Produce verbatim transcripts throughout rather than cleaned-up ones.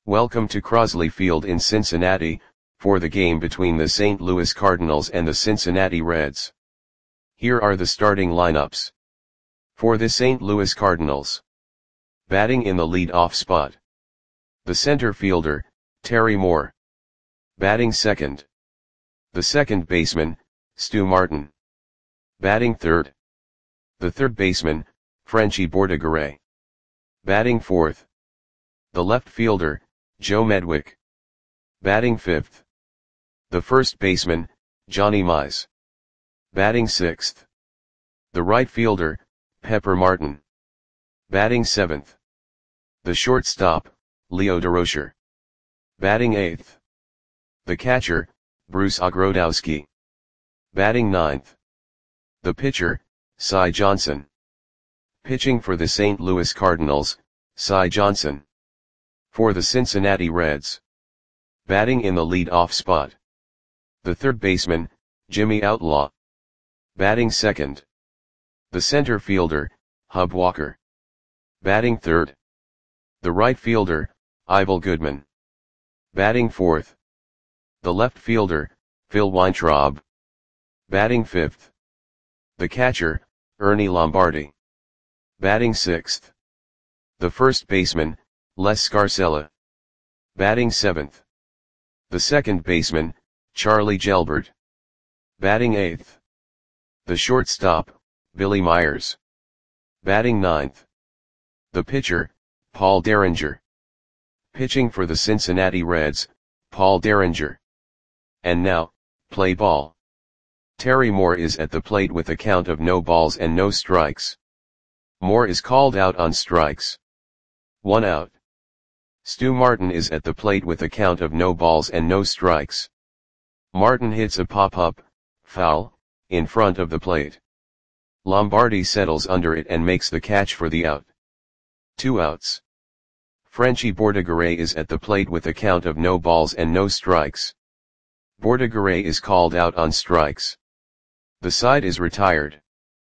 Welcome to Crosley Field in Cincinnati, for the game between the Saint Louis Cardinals and the Cincinnati Reds. Here are the starting lineups. For the Saint Louis Cardinals. Batting in the lead-off spot. The center fielder, Terry Moore. Batting second. The second baseman, Stu Martin. Batting third. The third baseman, Frenchy Bordegaray. Batting fourth. The left fielder, Joe Medwick. Batting fifth. The first baseman, Johnny Mize. Batting sixth. The right fielder, Pepper Martin. Batting seventh. The shortstop, Leo Durocher. Batting eighth. The catcher, Bruce Ogrodzowski. Batting ninth. The pitcher, Cy Johnson. Pitching for the Saint Louis Cardinals, Cy Johnson. For the Cincinnati Reds. Batting in the lead-off spot. The third baseman, Jimmy Outlaw. Batting second. The center fielder, Hub Walker. Batting third. The right fielder, Ivel Goodman. Batting fourth. The left fielder, Phil Weintraub. Batting fifth. The catcher, Ernie Lombardi. Batting sixth. The first baseman, Les Scarcella. Batting seventh. The second baseman, Charlie Gelbert. Batting eighth. The shortstop, Billy Myers. Batting ninth. The pitcher, Paul Derringer. Pitching for the Cincinnati Reds, Paul Derringer. And now, play ball. Terry Moore is at the plate with a count of no balls and no strikes. Moore is called out on strikes. One out. Stu Martin is at the plate with a count of no balls and no strikes. Martin hits a pop-up, foul, in front of the plate. Lombardi settles under it and makes the catch for the out. Two outs. Frenchy Bordegaray is at the plate with a count of no balls and no strikes. Bordegaray is called out on strikes. The side is retired.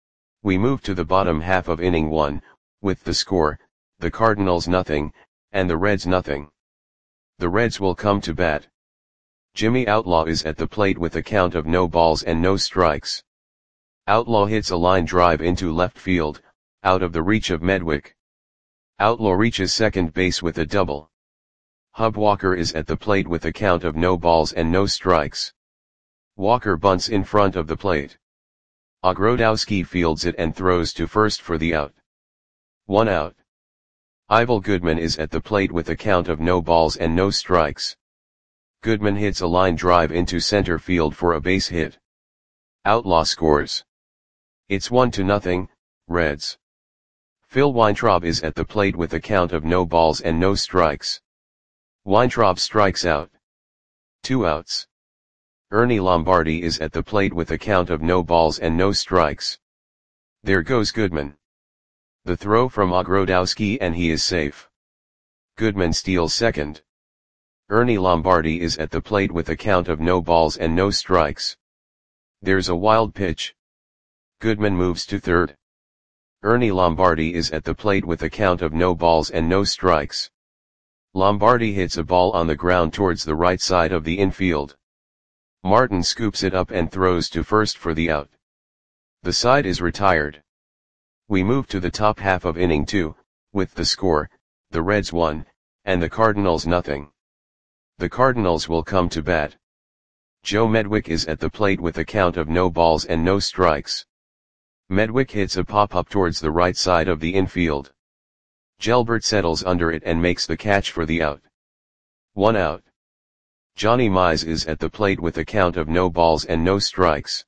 We move to the bottom half of inning one, with the score, the Cardinals nothing, and the Reds nothing. The Reds will come to bat. Jimmy Outlaw is at the plate with a count of no balls and no strikes. Outlaw hits a line drive into left field, out of the reach of Medwick. Outlaw reaches second base with a double. Hub Walker is at the plate with a count of no balls and no strikes. Walker bunts in front of the plate. Ogrodzowski fields it and throws to first for the out. One out. Ivel Goodman is at the plate with a count of no balls and no strikes. Goodman hits a line drive into center field for a base hit. Outlaw scores. It's one to nothing, Reds. Phil Weintraub is at the plate with a count of no balls and no strikes. Weintraub strikes out. Two outs. Ernie Lombardi is at the plate with a count of no balls and no strikes. There goes Goodman. The throw from Ogrodzowski and he is safe. Goodman steals second. Ernie Lombardi is at the plate with a count of no balls and no strikes. There's a wild pitch. Goodman moves to third. Ernie Lombardi is at the plate with a count of no balls and no strikes. Lombardi hits a ball on the ground towards the right side of the infield. Martin scoops it up and throws to first for the out. The side is retired. We move to the top half of inning two, with the score, the Reds one, and the Cardinals nothing. The Cardinals will come to bat. Joe Medwick is at the plate with a count of no balls and no strikes. Medwick hits a pop-up towards the right side of the infield. Gelbert settles under it and makes the catch for the out. One out. Johnny Mize is at the plate with a count of no balls and no strikes.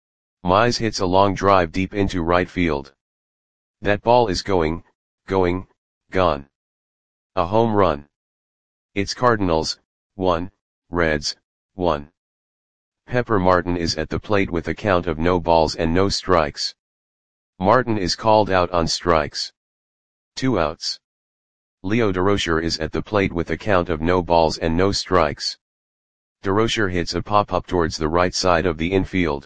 Mize hits a long drive deep into right field. That ball is going, going, gone. A home run. It's Cardinals, one, Reds, one. Pepper Martin is at the plate with a count of no balls and no strikes. Martin is called out on strikes. Two outs. Leo Durocher is at the plate with a count of no balls and no strikes. Durocher hits a pop-up towards the right side of the infield.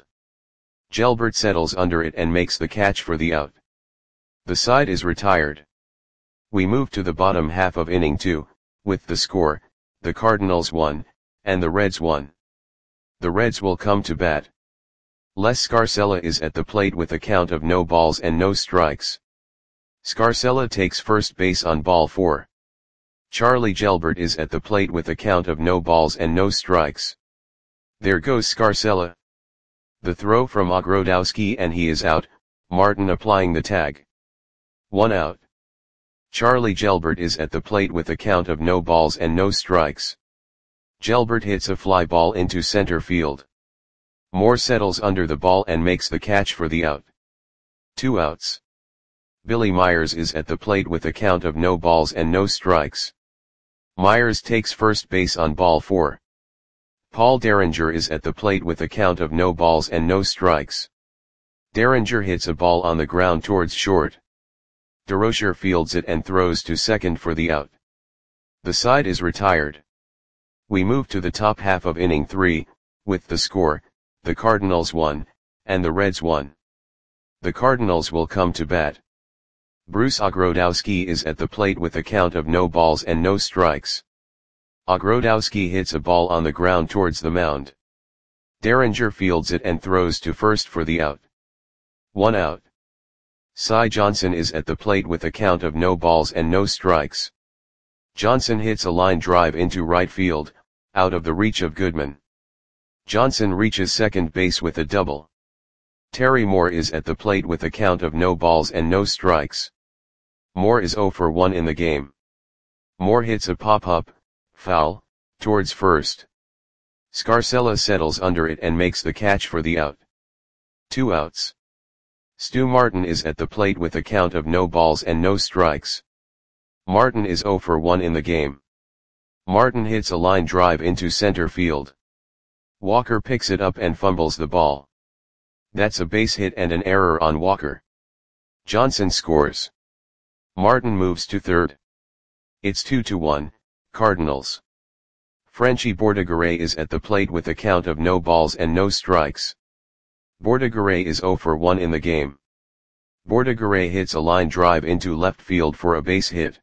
Gelbert settles under it and makes the catch for the out. The side is retired. We move to the bottom half of inning two, With the score, the Cardinals won, and the Reds won. The Reds will come to bat. Les Scarcella is at the plate with a count of no balls and no strikes. Scarcella takes first base on ball four. Charlie Gelbert is at the plate with a count of no balls and no strikes. There goes Scarcella. The throw from Ogrodowski and he is out, Martin applying the tag. One out. Charlie Gelbert is at the plate with a count of no balls and no strikes. Gelbert hits a fly ball into center field. Moore settles under the ball and makes the catch for the out. Two outs. Billy Myers is at the plate with a count of no balls and no strikes. Myers takes first base on ball four. Paul Derringer is at the plate with a count of no balls and no strikes. Derringer hits a ball on the ground towards short. DeRocher fields it and throws to second for the out. The side is retired. We move to the top half of inning three, with the score, the Cardinals won, and the Reds won. The Cardinals will come to bat. Bruce Ogrodowski is at the plate with a count of no balls and no strikes. Ogrodowski hits a ball on the ground towards the mound. Derringer fields it and throws to first for the out. One out. Cy Johnson is at the plate with a count of no balls and no strikes. Johnson hits a line drive into right field, out of the reach of Goodman. Johnson reaches second base with a double. Terry Moore is at the plate with a count of no balls and no strikes. Moore is oh for one in the game. Moore hits a pop-up, foul, towards first. Scarcella settles under it and makes the catch for the out. Two outs. Stu Martin is at the plate with a count of no balls and no strikes. Martin is oh for one in the game. Martin hits a line drive into center field. Walker picks it up and fumbles the ball. That's a base hit and an error on Walker. Johnson scores. Martin moves to third. It's two to one, Cardinals. Frenchy Bordegaray is at the plate with a count of no balls and no strikes. Bordegaray is oh for one in the game. Bordegaray hits a line drive into left field for a base hit.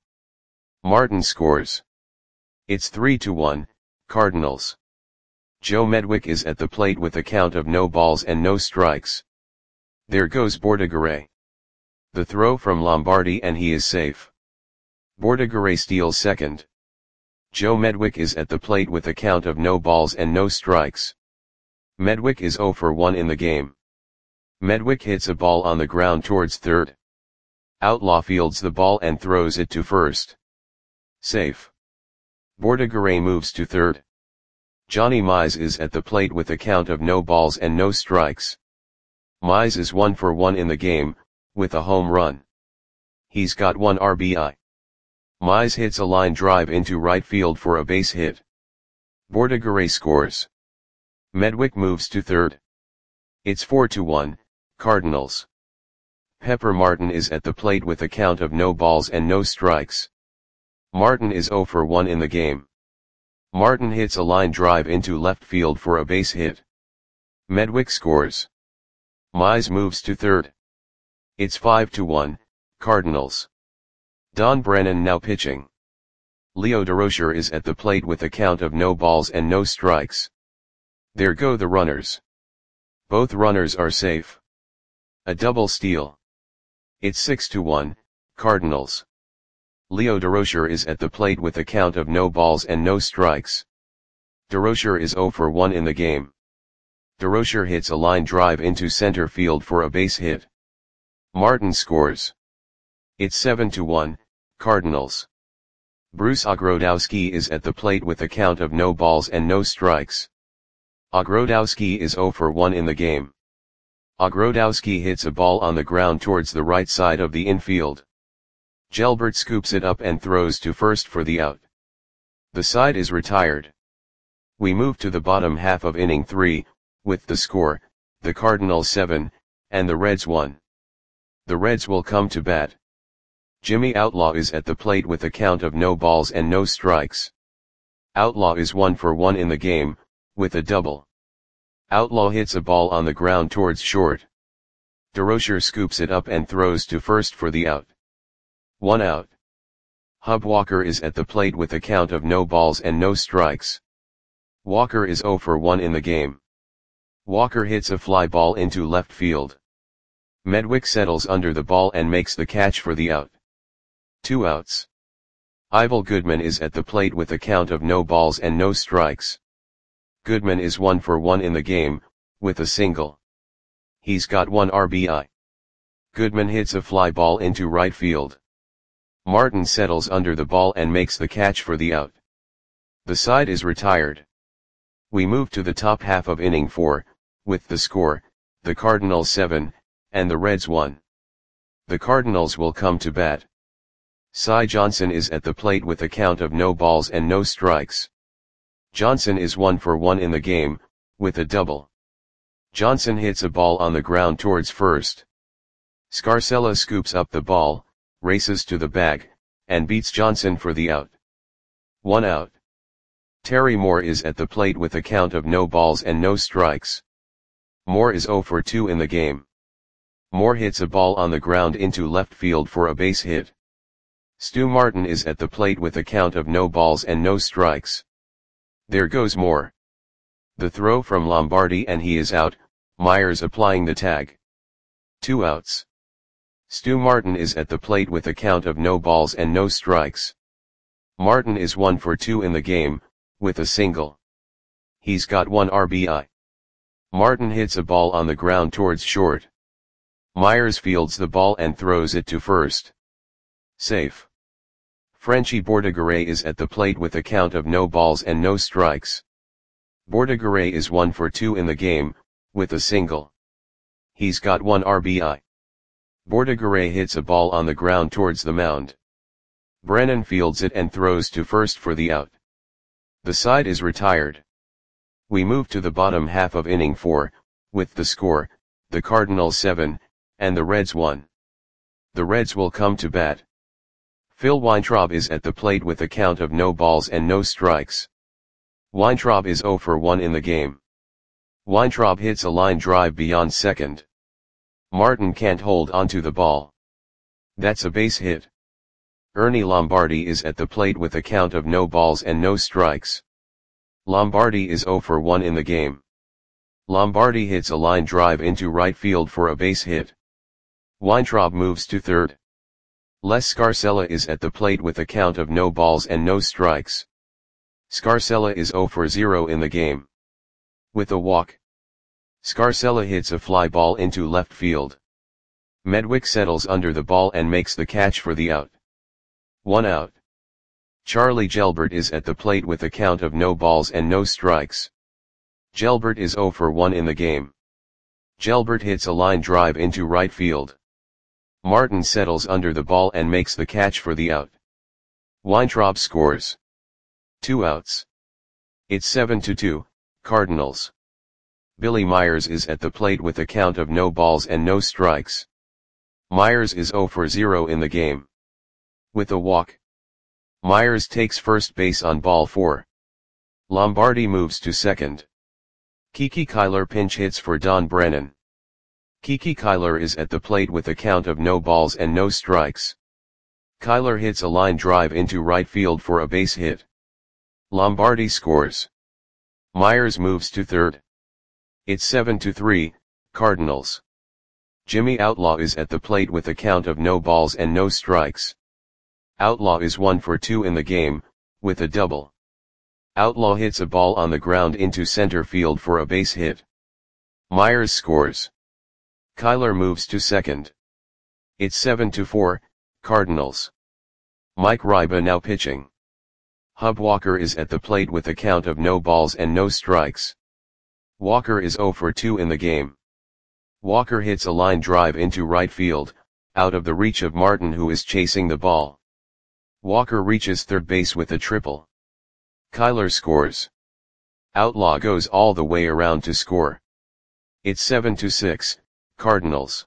Martin scores. It's three to one, Cardinals. Joe Medwick is at the plate with a count of no balls and no strikes. There goes Bordegaray. The throw from Lombardi and he is safe. Bordegaray steals second. Joe Medwick is at the plate with a count of no balls and no strikes. Medwick is oh for one in the game. Medwick hits a ball on the ground towards third. Outlaw fields the ball and throws it to first. Safe. Bordegaray moves to third. Johnny Mize is at the plate with a count of no balls and no strikes. Mize is one for one in the game, with a home run. He's got one R B I. Mize hits a line drive into right field for a base hit. Bordegaray scores. Medwick moves to third. It's four to one, Cardinals. Pepper Martin is at the plate with a count of no balls and no strikes. Martin is oh for one in the game. Martin hits a line drive into left field for a base hit. Medwick scores. Mize moves to third. It's five to one, Cardinals. Don Brennan now pitching. Leo DeRocher is at the plate with a count of no balls and no strikes. There go the runners. Both runners are safe. A double steal. It's six to one, Cardinals. Leo DeRocher is at the plate with a count of no balls and no strikes. DeRocher is oh for one in the game. DeRocher hits a line drive into center field for a base hit. Martin scores. It's seven to one, Cardinals. Bruce Ogrodowski is at the plate with a count of no balls and no strikes. Ogrodowski is oh for one in the game. Ogrodowski hits a ball on the ground towards the right side of the infield. Gelbert scoops it up and throws to first for the out. The side is retired. We move to the bottom half of inning three, with the score, the Cardinals seven, and the Reds one. The Reds will come to bat. Jimmy Outlaw is at the plate with a count of no balls and no strikes. Outlaw is one for one in the game, with a double. Outlaw hits a ball on the ground towards short. DeRocher scoops it up and throws to first for the out. One out. Hub Walker is at the plate with a count of no balls and no strikes. Walker is zero for one in the game. Walker hits a fly ball into left field. Medwick settles under the ball and makes the catch for the out. Two outs. Ivel Goodman is at the plate with a count of no balls and no strikes. Goodman is one for one in the game, with a single. He's got one R B I. Goodman hits a fly ball into right field. Martin settles under the ball and makes the catch for the out. The side is retired. We move to the top half of inning four, with the score, the Cardinals seven, and the Reds one. The Cardinals will come to bat. Cy Johnson is at the plate with a count of no balls and no strikes. Johnson is one for one in the game, with a double. Johnson hits a ball on the ground towards first. Scarcella scoops up the ball, races to the bag, and beats Johnson for the out. One out. Terry Moore is at the plate with a count of no balls and no strikes. Moore is zero for two in the game. Moore hits a ball on the ground into left field for a base hit. Stu Martin is at the plate with a count of no balls and no strikes. There goes Moore. The throw from Lombardi and he is out, Myers applying the tag. Two outs. Stu Martin is at the plate with a count of no balls and no strikes. Martin is one for two in the game, with a single. He's got one R B I. Martin hits a ball on the ground towards short. Myers fields the ball and throws it to first. Safe. Frenchy Bordigaray is at the plate with a count of no balls and no strikes. Bordigaray is one for two in the game, with a single. He's got one R B I. Bordigaray hits a ball on the ground towards the mound. Brennan fields it and throws to first for the out. The side is retired. We move to the bottom half of inning four, with the score, the Cardinals seven, and the Reds one. The Reds will come to bat. Phil Weintraub is at the plate with a count of no balls and no strikes. Weintraub is zero for one in the game. Weintraub hits a line drive beyond second. Martin can't hold onto the ball. That's a base hit. Ernie Lombardi is at the plate with a count of no balls and no strikes. Lombardi is zero for one in the game. Lombardi hits a line drive into right field for a base hit. Weintraub moves to third. Les Scarcella is at the plate with a count of no balls and no strikes. Scarcella is zero for zero in the game. With a walk. Scarcella hits a fly ball into left field. Medwick settles under the ball and makes the catch for the out. One out. Charlie Gelbert is at the plate with a count of no balls and no strikes. Gelbert is zero for one in the game. Gelbert hits a line drive into right field. Martin settles under the ball and makes the catch for the out. Weintraub scores. Two outs. It's seven to two, Cardinals. Billy Myers is at the plate with a count of no balls and no strikes. Myers is zero for zero in the game. With a walk. Myers takes first base on ball four. Lombardi moves to second. Kiki Kyler pinch hits for Don Brennan. Kiki Kyler is at the plate with a count of no balls and no strikes. Kyler hits a line drive into right field for a base hit. Lombardi scores. Myers moves to third. It's seven to three, Cardinals. Jimmy Outlaw is at the plate with a count of no balls and no strikes. Outlaw is one for two in the game, with a double. Outlaw hits a ball on the ground into center field for a base hit. Myers scores. Kyler moves to second. It's seven to four, Cardinals. Mike Ryba now pitching. Hub Walker is at the plate with a count of no balls and no strikes. Walker is zero for two in the game. Walker hits a line drive into right field, out of the reach of Martin who is chasing the ball. Walker reaches third base with a triple. Kyler scores. Outlaw goes all the way around to score. It's seven to six, Cardinals.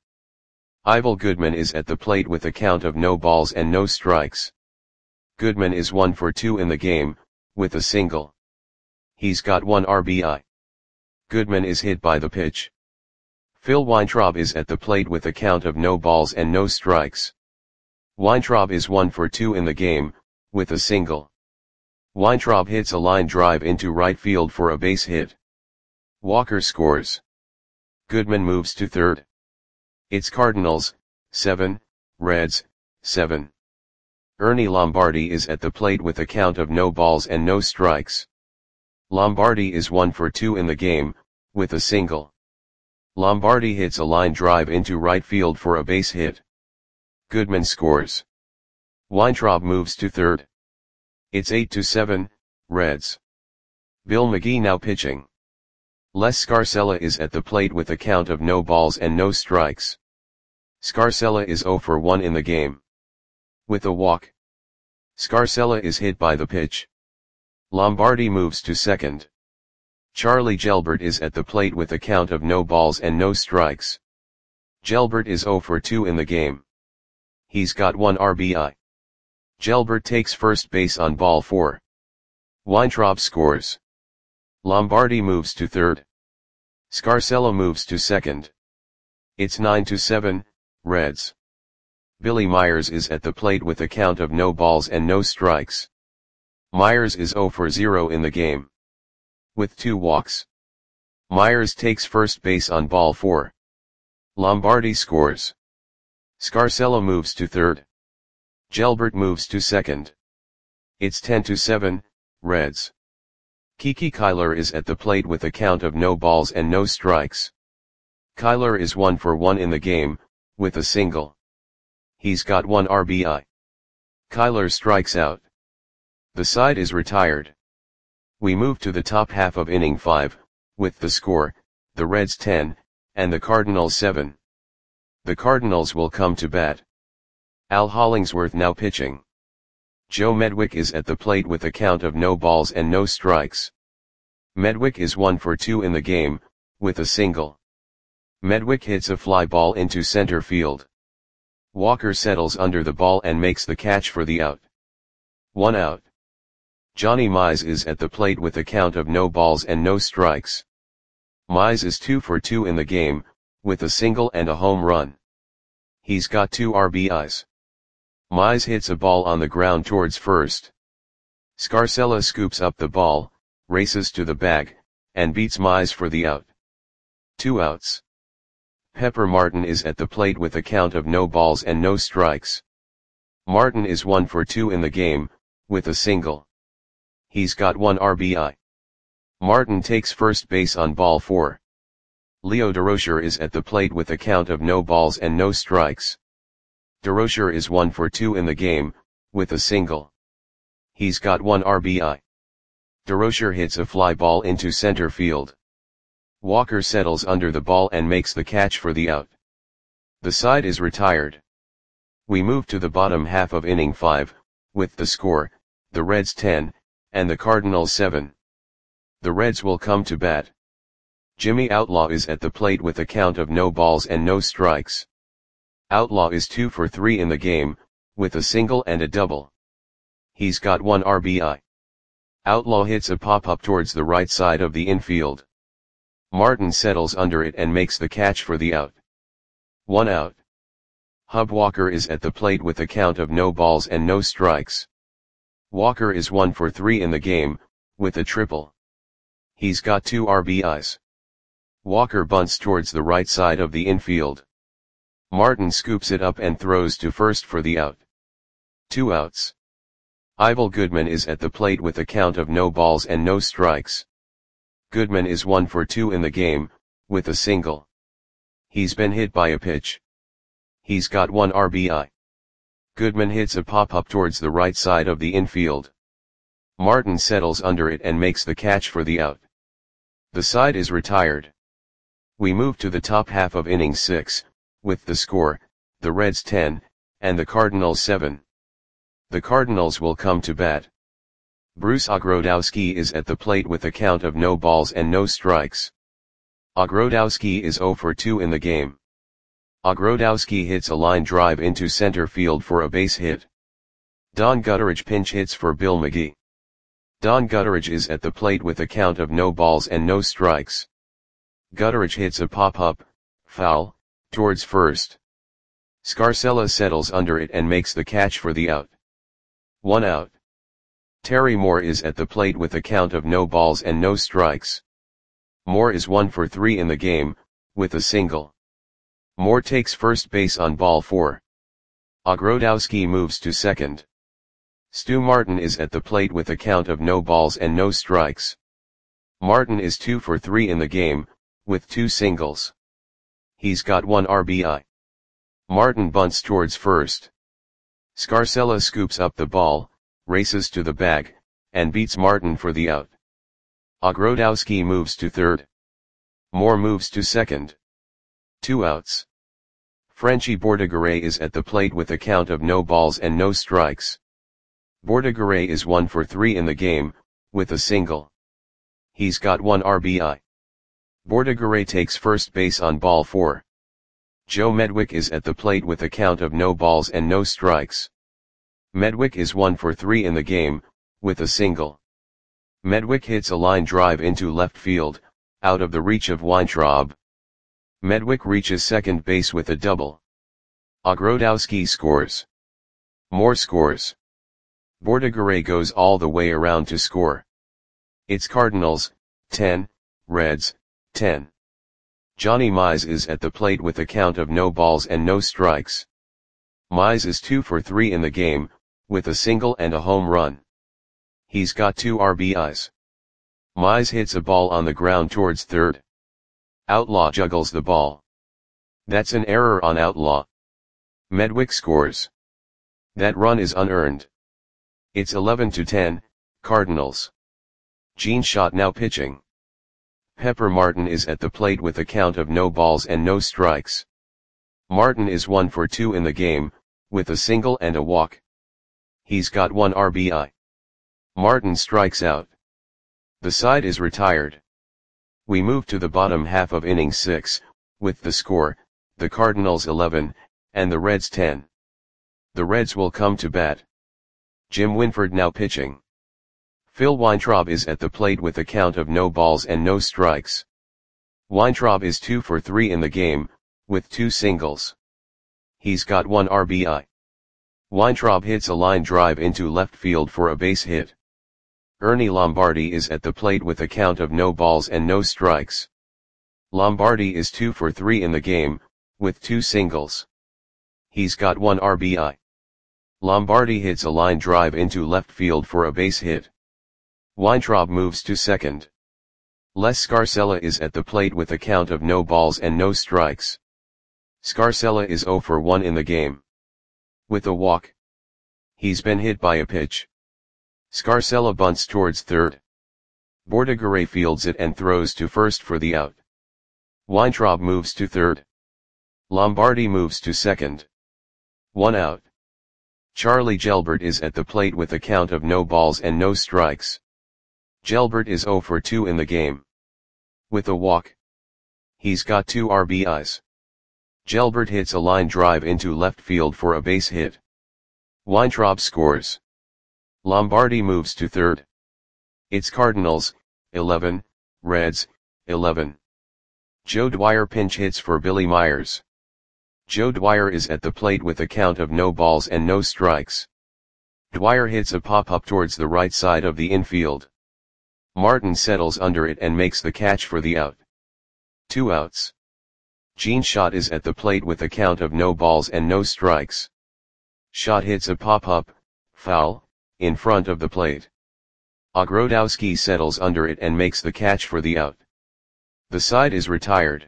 Ivel Goodman is at the plate with a count of no balls and no strikes. Goodman is one for two in the game, with a single. He's got one R B I. Goodman is hit by the pitch. Phil Weintraub is at the plate with a count of no balls and no strikes. Weintraub is one for two in the game, with a single. Weintraub hits a line drive into right field for a base hit. Walker scores. Goodman moves to third. It's Cardinals, seven, Reds, seven. Ernie Lombardi is at the plate with a count of no balls and no strikes. Lombardi is one for two in the game, with a single. Lombardi hits a line drive into right field for a base hit. Goodman scores. Weintraub moves to third. It's eight to seven, Reds. Bill McGee now pitching. Les Scarcella is at the plate with a count of no balls and no strikes. Scarcella is zero for one in the game. With a walk. Scarcella is hit by the pitch. Lombardi moves to second. Charlie Gelbert is at the plate with a count of no balls and no strikes. Gelbert is zero for two in the game. He's got one R B I. Gelbert takes first base on ball four. Weintraub scores. Lombardi moves to third. Scarcella moves to second. It's nine to seven, Reds. Billy Myers is at the plate with a count of no balls and no strikes. Myers is zero for zero in the game. With two walks. Myers takes first base on ball four. Lombardi scores. Scarcella moves to third. Gelbert moves to second. It's ten to seven, Reds. Kiki Kyler is at the plate with a count of no balls and no strikes. Kyler is one for one in the game, with a single. He's got one R B I. Kyler strikes out. The side is retired. We move to the top half of inning five, with the score, the Reds ten, and the Cardinals seven. The Cardinals will come to bat. Al Hollingsworth now pitching. Joe Medwick is at the plate with a count of no balls and no strikes. Medwick is one for two in the game, with a single. Medwick hits a fly ball into center field. Walker settles under the ball and makes the catch for the out. One out. Johnny Mize is at the plate with a count of no balls and no strikes. Mize is two for two in the game, with a single and a home run. He's got two R B Is. Mize hits a ball on the ground towards first. Scarcella scoops up the ball, races to the bag, and beats Mize for the out. Two outs. Pepper Martin is at the plate with a count of no balls and no strikes. Martin is one for two in the game, with a single. He's got one R B I. Martin takes first base on ball four. Leo Durocher is at the plate with a count of no balls and no strikes. Durocher is one for two in the game, with a single. He's got one R B I. Durocher hits a fly ball into center field. Walker settles under the ball and makes the catch for the out. The side is retired. We move to the bottom half of inning five, with the score, the Reds ten, and the Cardinals seven. The Reds will come to bat. Jimmy Outlaw is at the plate with a count of no balls and no strikes. Outlaw is two for three in the game, with a single and a double. He's got one R B I. Outlaw hits a pop-up towards the right side of the infield. Martin settles under it and makes the catch for the out. One out. Hub Walker is at the plate with a count of no balls and no strikes. Walker is one for three in the game, with a triple. He's got two R B Is. Walker bunts towards the right side of the infield. Martin scoops it up and throws to first for the out. Two outs. Ivel Goodman is at the plate with a count of no balls and no strikes. Goodman is one for two in the game, with a single. He's been hit by a pitch. He's got one R B I. Goodman hits a pop-up towards the right side of the infield. Martin settles under it and makes the catch for the out. The side is retired. We move to the top half of inning six, with the score, the Reds ten, and the Cardinals seven. The Cardinals will come to bat. Bruce Ogrodowski is at the plate with a count of no balls and no strikes. Ogrodowski is zero for two in the game. Ogrodowski hits a line drive into center field for a base hit. Don Gutteridge pinch hits for Bill McGee. Don Gutteridge is at the plate with a count of no balls and no strikes. Gutteridge hits a pop-up, foul, towards first. Scarcella settles under it and makes the catch for the out. One out. Terry Moore is at the plate with a count of no balls and no strikes. Moore is one for three in the game, with a single. Moore takes first base on ball four. Ogrodowski moves to second. Stu Martin is at the plate with a count of no balls and no strikes. Martin is two for three in the game, with two singles. He's got one R B I. Martin bunts towards first. Scarcella scoops up the ball, races to the bag, and beats Martin for the out. Ogrodowski moves to third. Moore moves to second. Two outs. Frenchy Bordigaray is at the plate with a count of no balls and no strikes. Bordigaray is one for three in the game, with a single. He's got one R B I. Bordigaray takes first base on ball four. Joe Medwick is at the plate with a count of no balls and no strikes. Medwick is one for three in the game, with a single. Medwick hits a line drive into left field, out of the reach of Weintraub. Medwick reaches second base with a double. Ogrodowski scores. Moore scores. Bordigaray goes all the way around to score. It's Cardinals, ten, Reds, ten. Johnny Mize is at the plate with a count of no balls and no strikes. Mize is two for three in the game, with a single and a home run. He's got two R B Is. Mize hits a ball on the ground towards third. Outlaw juggles the ball. That's an error on Outlaw. Medwick scores. That run is unearned. It's eleven to ten, Cardinals. Gene Schott now pitching. Pepper Martin is at the plate with a count of no balls and no strikes. Martin is one for two in the game, with a single and a walk. He's got one R B I. Martin strikes out. The side is retired. We move to the bottom half of inning six, with the score, the Cardinals eleven, and the Reds ten. The Reds will come to bat. Jim Winford now pitching. Phil Weintraub is at the plate with a count of no balls and no strikes. Weintraub is two for three in the game, with two singles. He's got one R B I. Weintraub hits a line drive into left field for a base hit. Ernie Lombardi is at the plate with a count of no balls and no strikes. Lombardi is two for three in the game, with two singles. He's got one R B I. Lombardi hits a line drive into left field for a base hit. Weintraub moves to second. Les Scarcella is at the plate with a count of no balls and no strikes. Scarcella is zero for one in the game. With a walk. He's been hit by a pitch. Scarcella bunts towards third. Bordigaray fields it and throws to first for the out. Weintraub moves to third. Lombardi moves to second. One out. Charlie Gelbert is at the plate with a count of no balls and no strikes. Gelbert is zero for two in the game. With a walk. He's got two R B Is. Gelbert hits a line drive into left field for a base hit. Weintraub scores. Lombardi moves to third. It's Cardinals, eleven, Reds, eleven. Joe Dwyer pinch hits for Billy Myers. Joe Dwyer is at the plate with a count of no balls and no strikes. Dwyer hits a pop-up towards the right side of the infield. Martin settles under it and makes the catch for the out. Two outs. Gene Schott is at the plate with a count of no balls and no strikes. Schott hits a pop-up, foul, in front of the plate. Ogrodowski settles under it and makes the catch for the out. The side is retired.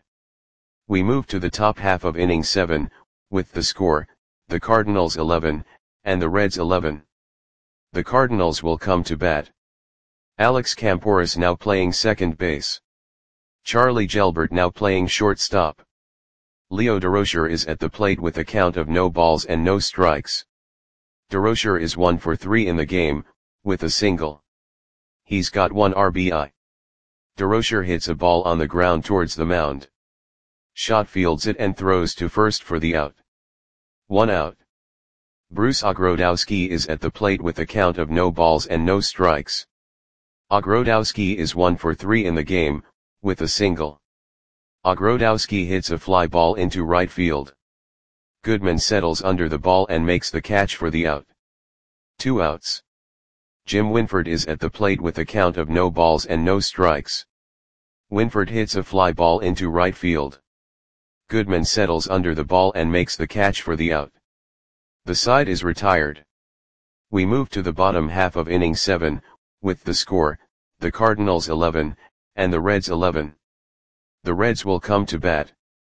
We move to the top half of inning seven, with the score, the Cardinals eleven, and the Reds eleven. The Cardinals will come to bat. Alex Camporis now playing second base. Charlie Gelbert now playing shortstop. Leo Durocher is at the plate with a count of no balls and no strikes. Durocher is one for three in the game, with a single. He's got one R B I. Durocher hits a ball on the ground towards the mound. Schott fields it and throws to first for the out. One out. Bruce Ogrodowski is at the plate with a count of no balls and no strikes. Ogrodowski is one for three in the game, with a single. Ogrodowski hits a fly ball into right field. Goodman settles under the ball and makes the catch for the out. Two outs. Jim Winford is at the plate with a count of no balls and no strikes. Winford hits a fly ball into right field. Goodman settles under the ball and makes the catch for the out. The side is retired. We move to the bottom half of inning seven, with the score, the Cardinals eleven, and the Reds eleven. The Reds will come to bat.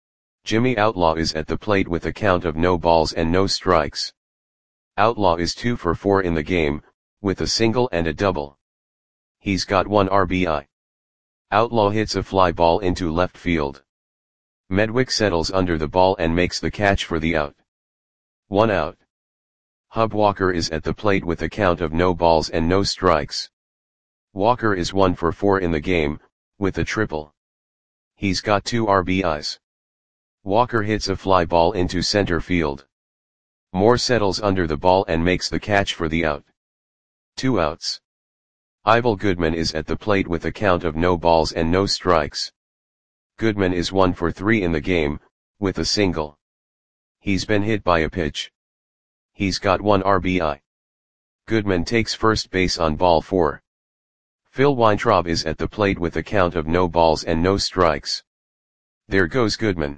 Jimmy Outlaw is at the plate with a count of no balls and no strikes. Outlaw is two for four in the game, with a single and a double. He's got one R B I. Outlaw hits a fly ball into left field. Medwick settles under the ball and makes the catch for the out. One out. Hub Walker is at the plate with a count of no balls and no strikes. Walker is one for four in the game, with a triple. He's got two R B Is. Walker hits a fly ball into center field. Moore settles under the ball and makes the catch for the out. Two outs. Ivel Goodman is at the plate with a count of no balls and no strikes. Goodman is one for three in the game, with a single. He's been hit by a pitch. He's got one R B I. Goodman takes first base on ball four. Phil Weintraub is at the plate with a count of no balls and no strikes. There goes Goodman.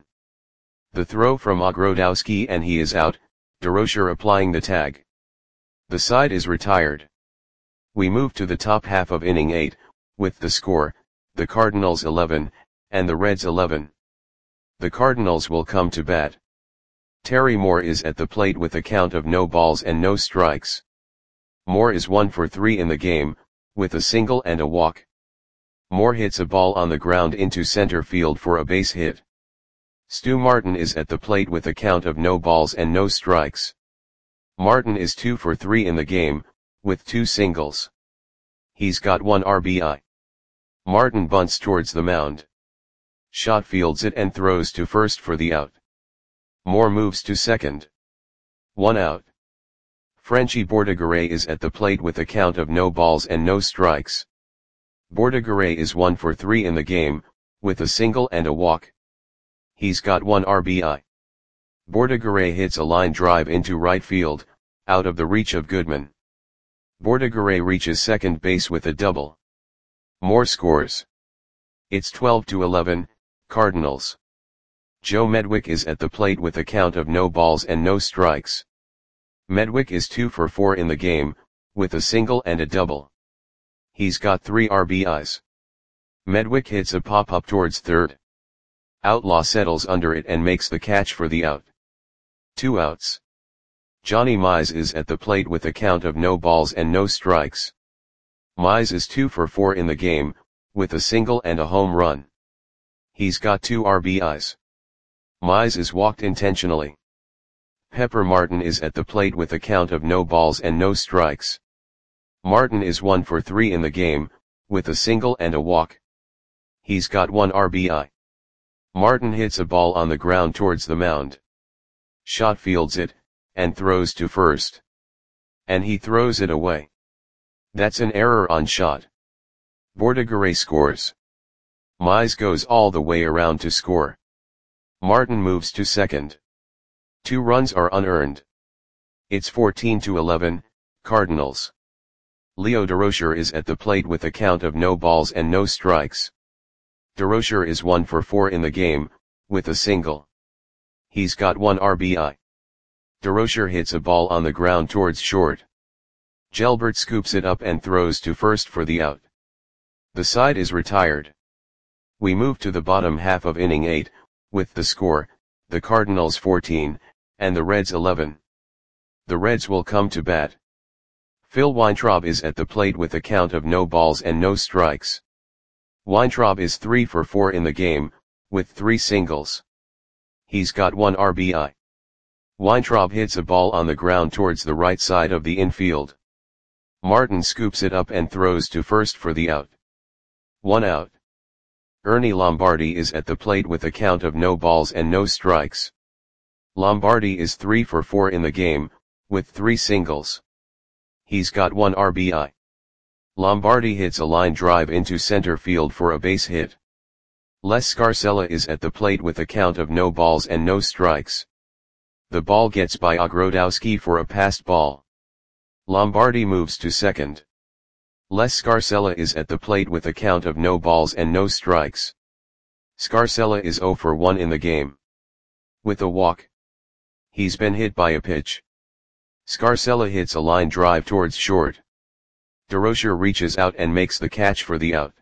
The throw from Ogrodowski and he is out, DeRocher applying the tag. The side is retired. We move to the top half of inning eight, with the score, the Cardinals eleven, and the Reds eleven. The Cardinals will come to bat. Terry Moore is at the plate with a count of no balls and no strikes. Moore is one for three in the game, with a single and a walk. Moore hits a ball on the ground into center field for a base hit. Stu Martin is at the plate with a count of no balls and no strikes. Martin is two for three in the game, with two singles. He's got one R B I. Martin bunts towards the mound. Schott fields it and throws to first for the out. Moore moves to second. One out. Frenchy Bordigaray is at the plate with a count of no balls and no strikes. Bordigaray is one for three in the game, with a single and a walk. He's got one R B I. Bordigaray hits a line drive into right field, out of the reach of Goodman. Bordigaray reaches second base with a double. Moore scores. It's twelve to eleven, Cardinals. Joe Medwick is at the plate with a count of no balls and no strikes. Medwick is two for four in the game, with a single and a double. He's got three R B Is. Medwick hits a pop-up towards third. Outlaw settles under it and makes the catch for the out. Two outs. Johnny Mize is at the plate with a count of no balls and no strikes. Mize is two for four in the game, with a single and a home run. He's got two R B Is. Mize is walked intentionally. Pepper Martin is at the plate with a count of no balls and no strikes. Martin is one for three in the game, with a single and a walk. He's got one R B I. Martin hits a ball on the ground towards the mound. Schott fields it, and throws to first. And he throws it away. That's an error on Schott. Bordigaray scores. Mize goes all the way around to score. Martin moves to second. Two runs are unearned. It's fourteen to eleven, Cardinals. Leo DeRocher is at the plate with a count of no balls and no strikes. DeRocher is one for four in the game, with a single. He's got one R B I. DeRocher hits a ball on the ground towards short. Gelbert scoops it up and throws to first for the out. The side is retired. We move to the bottom half of inning eight, with the score, the Cardinals fourteen, and the Reds eleven. The Reds will come to bat. Phil Weintraub is at the plate with a count of no balls and no strikes. Weintraub is three for four in the game, with three singles. He's got one R B I. Weintraub hits a ball on the ground towards the right side of the infield. Martin scoops it up and throws to first for the out. One out. Ernie Lombardi is at the plate with a count of no balls and no strikes. Lombardi is three for four in the game, with three singles. He's got one R B I. Lombardi hits a line drive into center field for a base hit. Les Scarcella is at the plate with a count of no balls and no strikes. The ball gets by Ogrodowski for a passed ball. Lombardi moves to second. Les Scarcella is at the plate with a count of no balls and no strikes. Scarcella is zero for one in the game. With a walk. He's been hit by a pitch. Scarcella hits a line drive towards short. DeRocher reaches out and makes the catch for the out.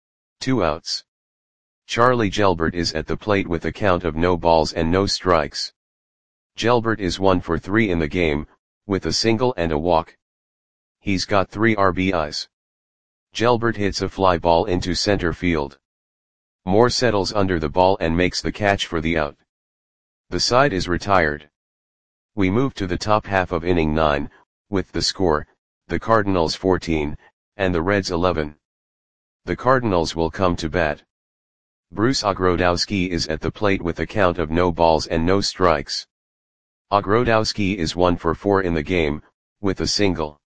Two outs. Charlie Gelbert is at the plate with a count of no balls and no strikes. Gelbert is one for three in the game, with a single and a walk. He's got three R B Is. Gelbert hits a fly ball into center field. Moore settles under the ball and makes the catch for the out. The side is retired. We move to the top half of inning nine, with the score, the Cardinals fourteen, and the Reds eleven. The Cardinals will come to bat. Bruce Ogrodowski is at the plate with a count of no balls and no strikes. Ogrodowski is one for four in the game, with a single.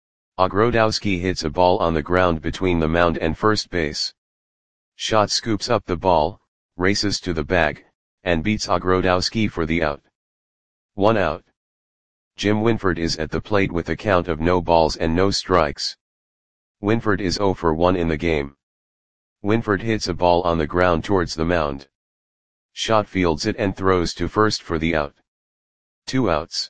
Ogrodowski hits a ball on the ground between the mound and first base. Schott scoops up the ball, races to the bag, and beats Ogrodowski for the out. One out. Jim Winford is at the plate with a count of no balls and no strikes. Winford is zero for one in the game. Winford hits a ball on the ground towards the mound. Schott fields it and throws to first for the out. Two outs.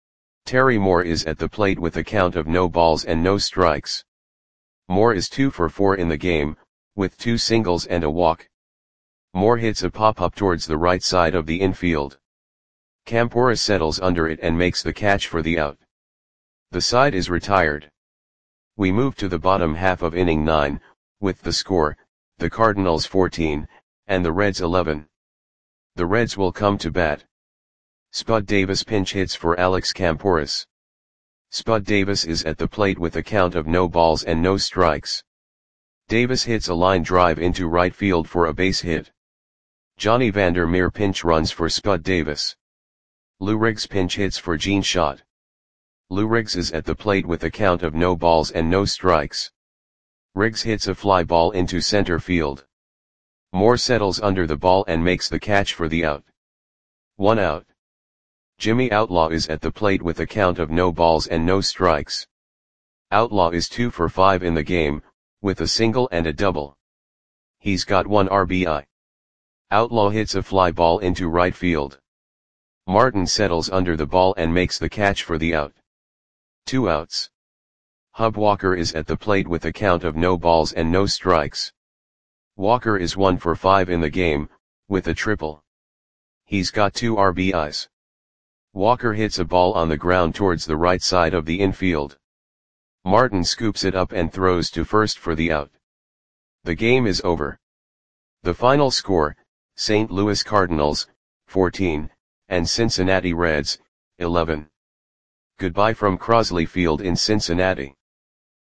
Terry Moore is at the plate with a count of no balls and no strikes. Moore is two for four in the game, with two singles and a walk. Moore hits a pop-up towards the right side of the infield. Campora settles under it and makes the catch for the out. The side is retired. We move to the bottom half of inning nine, with the score, the Cardinals fourteen, and the Reds eleven. The Reds will come to bat. Spud Davis pinch hits for Alex Camporis. Spud Davis is at the plate with a count of no balls and no strikes. Davis hits a line drive into right field for a base hit. Johnny Vandermeer pinch runs for Spud Davis. Lou Riggs pinch hits for Gene Schott. Lou Riggs is at the plate with a count of no balls and no strikes. Riggs hits a fly ball into center field. Moore settles under the ball and makes the catch for the out. One out. Jimmy Outlaw is at the plate with a count of no balls and no strikes. Outlaw is two for five in the game, with a single and a double. He's got one R B I. Outlaw hits a fly ball into right field. Martin settles under the ball and makes the catch for the out. Two outs. Hub Walker is at the plate with a count of no balls and no strikes. Walker is one for five in the game, with a triple. He's got two R B Is. Walker hits a ball on the ground towards the right side of the infield. Martin scoops it up and throws to first for the out. The game is over. The final score, Saint Louis Cardinals, fourteen, and Cincinnati Reds, eleven. Goodbye from Crosley Field in Cincinnati.